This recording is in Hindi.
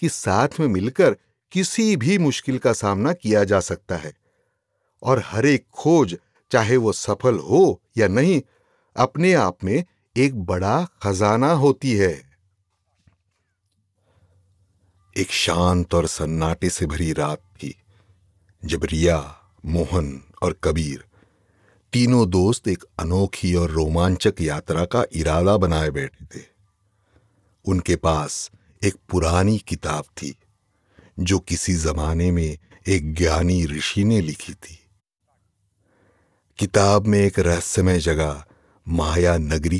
कि साथ में मिलकर किसी भी मुश्किल का सामना किया जा सकता है और हर एक खोज, चाहे वो सफल हो या नहीं, अपने आप में एक बड़ा खजाना होती है। एक शांत और सन्नाटे से भरी रात थी जब रिया, मोहन और कबीर तीनों दोस्त एक अनोखी और रोमांचक यात्रा का इरादा बनाए बैठे थे। उनके पास एक पुरानी किताब थी जो किसी जमाने में एक ज्ञानी ऋषि ने लिखी थी। किताब में एक रहस्यमय जगह माया नगरी